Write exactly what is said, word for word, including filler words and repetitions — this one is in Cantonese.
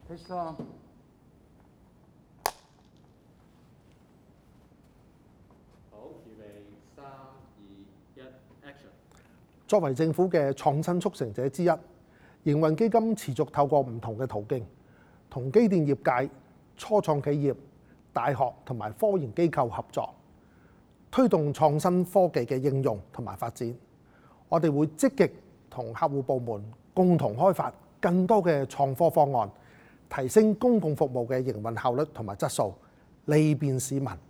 Islam。 好，預備三二一 ，Action！ 作為政府嘅創新促成者之一，營運基金持續透過唔同嘅途徑，同機電業界、初創企業、大學同埋科研機構合作，推動創新科技嘅應用同埋發展。我哋會積極同客戶部門共同開發更多嘅創科方案，提升公共服務嘅營運效率同埋質素，利便市民。